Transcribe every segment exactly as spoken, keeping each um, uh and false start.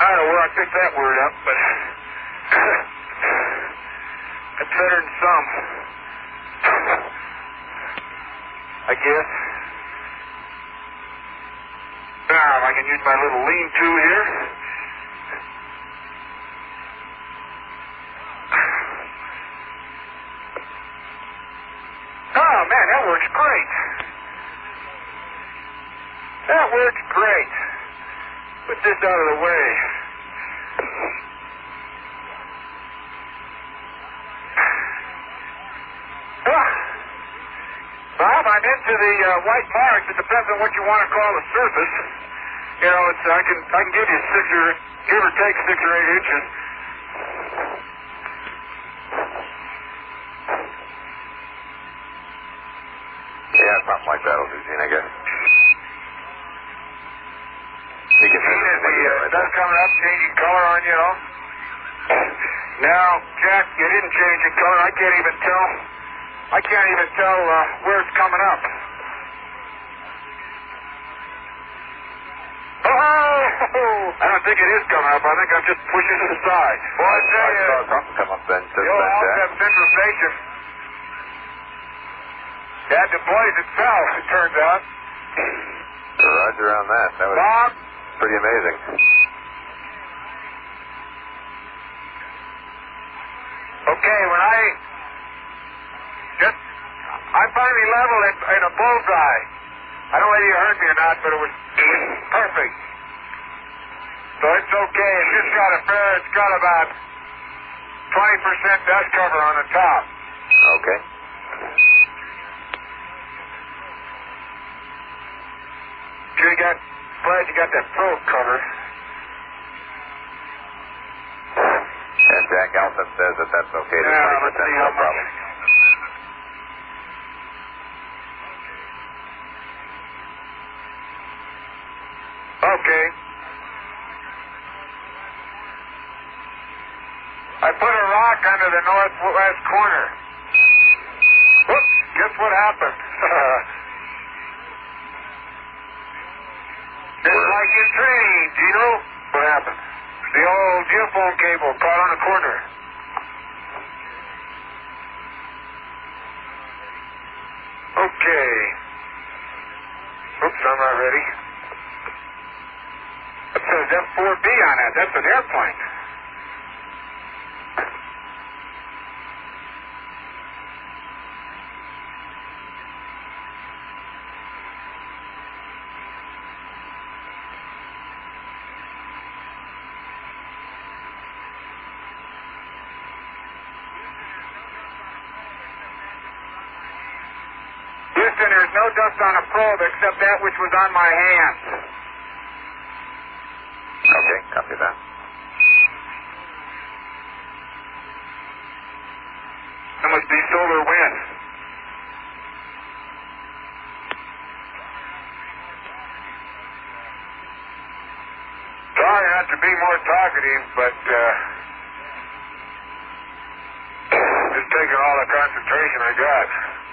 I don't know where I picked that word up, but it's better than some, I guess. Now, if I can use my little lean-to here. Oh, man, that works great. That works great. Put this out of the way. Ah. Bob, I'm into the uh, white marks. It depends on what you want to call the surface. You know, it's I can I can give you six or give or take six or eight inches. Yeah, something like that will do, Gene, I guess. You can Gene, is the uh, dust coming up, changing color on you, know? Now, Jack, you didn't change your color. I can't even tell. I can't even tell uh, where it's coming up. Oh! I don't think it is coming up. I think I'm just pushing it aside. Well, I tell you, I saw something come up then. the old Alcab centrifugation had to blaze itself, it turns out. Roger on that. That was Bob? pretty amazing. Okay, when I just, I finally leveled it in a bullseye. I don't know whether you heard me or not, but it was, it was perfect. So it's okay. It's just got a fair, it's got about twenty percent dust cover on the top. Okay. Sure you got, glad you got that probe cover. And Jack Alton says that that's okay. Yeah, let's see how no problem. much. Okay. I put a rock under the northwest corner. Whoops, guess what happened? Just like in training, Gino. What happened? The old geophone cable caught on the corner. Okay. Oops, I'm not ready. It says F four B on that. That's an airplane. Houston, there's no dust on a probe except that which was on my hand. Okay, copy that. That must be solar wind. Sorry not to be more talkative, but uh, just taking all the concentration I got.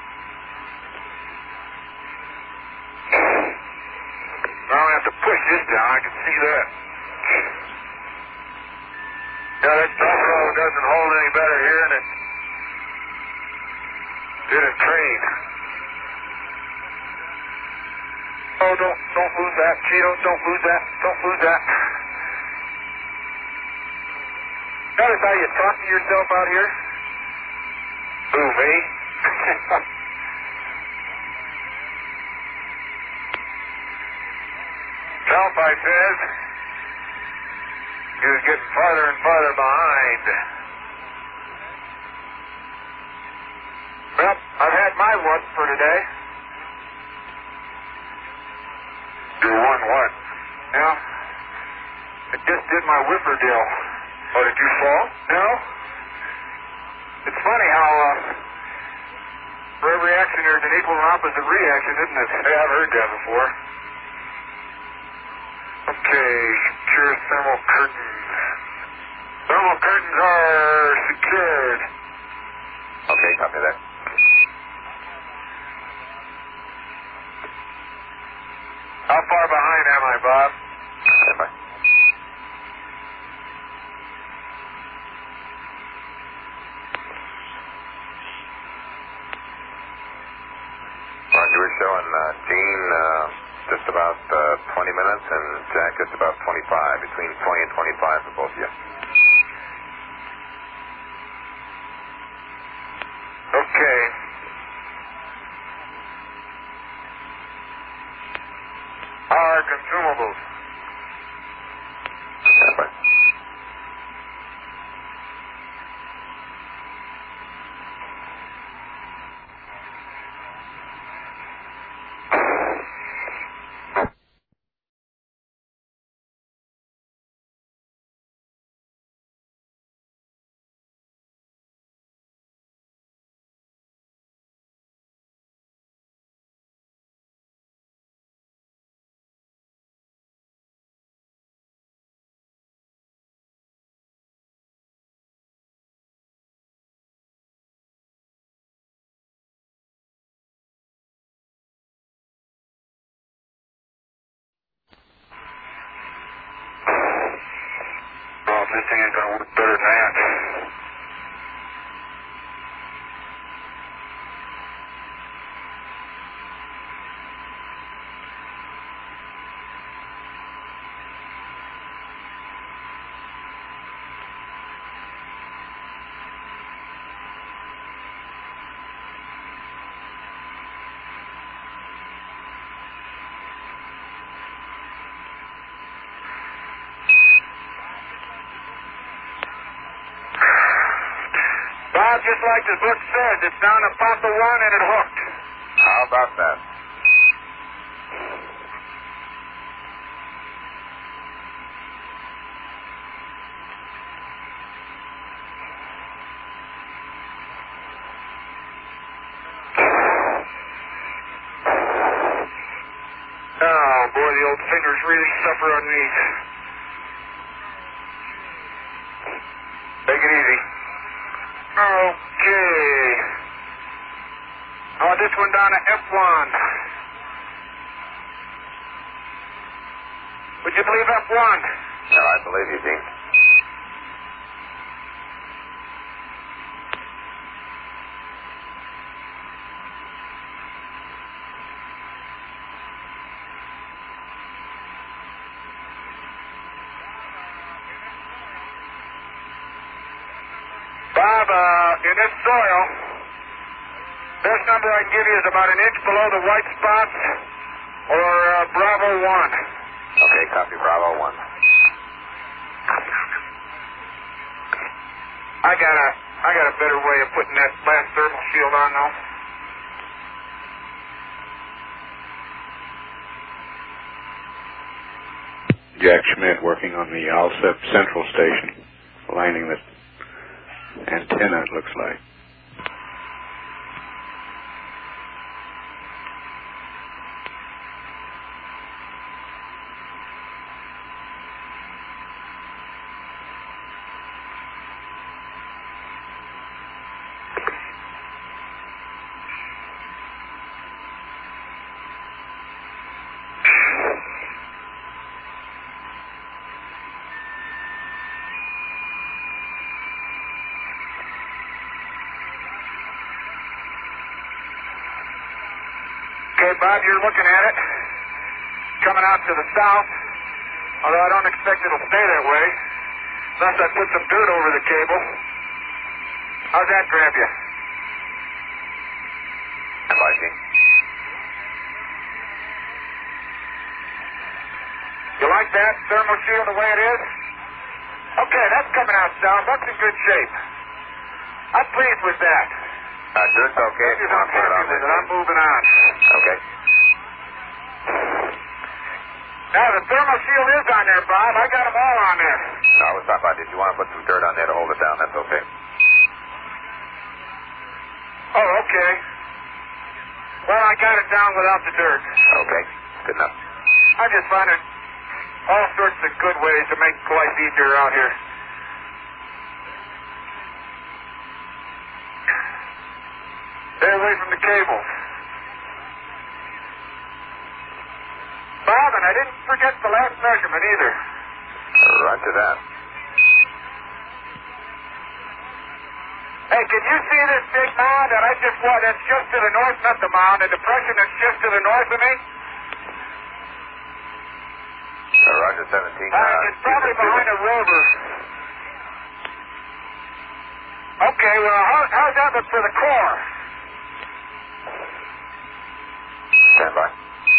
Now I have to push this down. I can see that. Yeah, that buffalo doesn't hold any better here than it did a train. Oh, don't don't lose that, Cheeto. Don't lose that. Don't lose that. Notice how you talk to yourself out here? Who, me? Talpi says he was getting farther and farther behind. Well, I've had my one for today. Your one what? Yeah. It just did my whipper deal. Oh, did you fall? No. It's funny how uh, for every action there's an equal and opposite reaction, isn't it? Yeah, I've heard that before. Okay, secure thermal curtains. Thermal curtains are secured. Okay, copy that. How far behind am I, Bob? Stand by. minutes, and Jack just about twenty-five, between twenty and twenty-five for both of you. Okay. Our consumables. That's right. Well, this thing ain't gonna work better than that. Bob, just like the book says, it's down to pop the one and it hooked. How about that? Oh, boy, the old fingers really suffer on these. Take it easy. Okay. Oh, this one down to F one. Would you believe F one? No, I believe you, Dean. Bob, uh, in this soil, best number I can give you is about an inch below the white spots, or uh, Bravo one. Okay, copy Bravo one. I got a, I got a better way of putting that last thermal shield on, though. Jack Schmidt working on the Alsep Central Station, aligning the antenna, it looks like. Okay, Bob, you're looking at it. Coming out to the south, although I don't expect it'll stay that way, unless I put some dirt over the cable. How's that grab you? I like it. You like that thermal shield the way it is? Okay, that's coming out south. That's in good shape. I'm pleased with that. Uh, dirt's okay if you want to put it on with there. it. I'm moving on. Okay. Now, the thermal shield is on there, Bob. I got them all on there. No, I was talking about if you want to put some dirt on there to hold it down, that's okay. Oh, okay. Well, I got it down without the dirt. Okay, good enough. I'm just finding all sorts of good ways to make life easier out here. Stay away from the cables. Bob, and I didn't forget the last measurement either. Roger that. Hey, can you see this big mound that I just want? That's just to the north, not the mound, the depression that's just to the north of me? Uh, Roger seventeen. Uh, Uh, it's probably behind a rover. Okay, well, how, how's that look for the core? Stand by.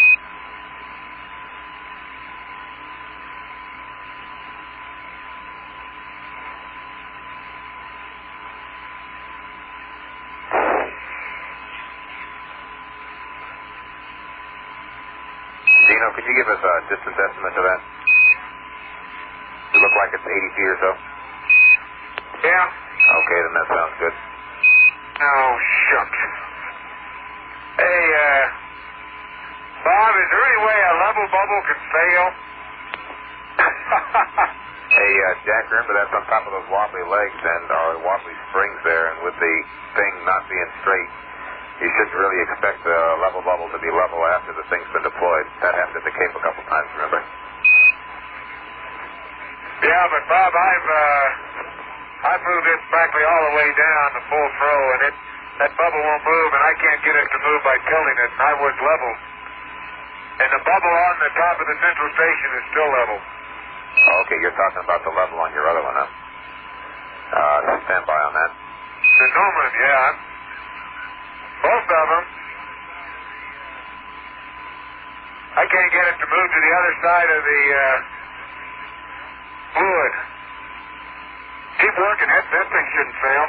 Dino, could you give us a distance estimate to that? Does it look like it's eighty feet or so? Yeah. Okay, then that sounds good. Oh, shucks. Hey, uh, Bob, is there any way a level bubble can fail? Hey, uh, Jack, remember that's on top of those wobbly legs and uh, wobbly springs there, and with the thing not being straight, you shouldn't really expect the level bubble to be level after the thing's been deployed. That happened at the Cape a couple times, remember? Yeah, but Bob, I've, uh, I've moved it practically all the way down to full throw, and it, that bubble won't move, and I can't get it to move by tilting it, and I was level. And the bubble on the top of the central station is still level. Oh, okay, you're talking about the level on your other one, huh? Uh, stand by on that. The Newman, yeah. Both of them. I can't get it to move to the other side of the uh, fluid. Keep working. That, that thing shouldn't fail.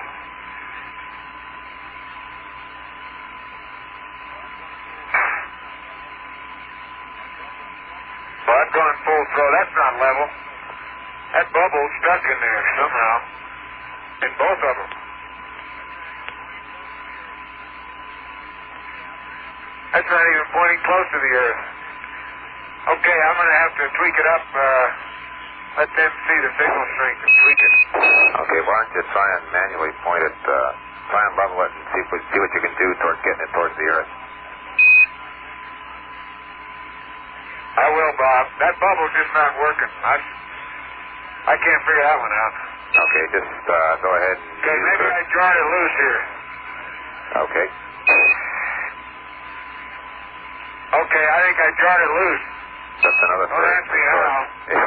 Well, I've gone full throw. That's not level. That bubble's stuck in there somehow. In both of them. That's not even pointing close to the Earth. Okay, I'm going to have to tweak it up. Uh, let them see the signal strength and tweak it. Okay, why don't you try and manually point it, uh, try and level it and see, if, see what you can do towards getting it towards the Earth. I will, Bob. That bubble's just not working. I, I can't figure that one out. Okay, just uh, go ahead and... Okay, maybe I jarred it loose here. Okay. Okay, I think I jarred it loose. That's another Don't ask me how.